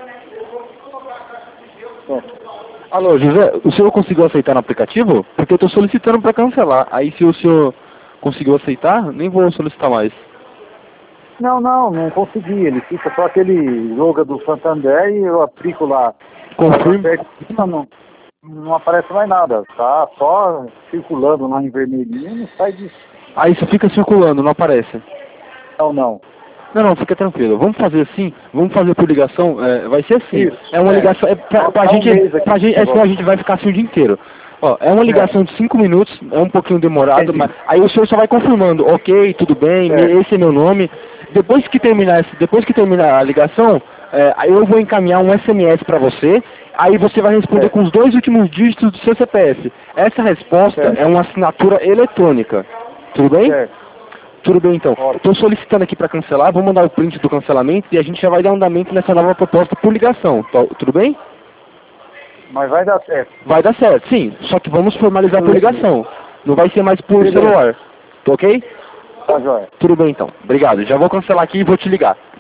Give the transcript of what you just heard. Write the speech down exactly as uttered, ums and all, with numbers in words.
Pronto. Alô, José, o senhor conseguiu aceitar no aplicativo? Porque eu estou solicitando para cancelar. Aí se o senhor conseguiu aceitar, nem vou solicitar mais. Não, não, não consegui. Ele fica só aquele logo do Santander e eu aplico lá. Confirme. Não, não, não aparece mais nada. Tá só circulando lá em vermelhinho e não sai disso. Aí isso fica circulando, não aparece. Não, não. Não, não, fica tranquilo. Vamos fazer assim, vamos fazer por ligação, é, vai ser assim. Isso, é uma é. ligação, é pra, pra Tá um gente, mês aqui, pra gente, é, senão a gente vai ficar assim o dia inteiro. Ó, é uma ligação de cinco minutos, é um pouquinho demorado, Entendi. mas aí o senhor só vai confirmando, ok, tudo bem, Certo. esse é meu nome. Depois que terminar, esse- depois que terminar a ligação, é, aí eu vou encaminhar um S M S para você, aí você vai responder Certo. com os dois últimos dígitos do seu C P F. Essa resposta Certo. é uma assinatura eletrônica, tudo bem? Certo. Tudo bem, então. Ótimo. Estou solicitando aqui para cancelar, vou mandar o print do cancelamento e a gente já vai dar andamento nessa nova proposta por ligação. Tó- Tudo bem? Mas vai dar certo. Vai dar certo, sim. Só que vamos formalizar por ligação. Não vai ser mais por Beleza. celular. Tá ok? Tá, joia. Tudo bem, então. Obrigado. Já vou cancelar aqui e vou te ligar.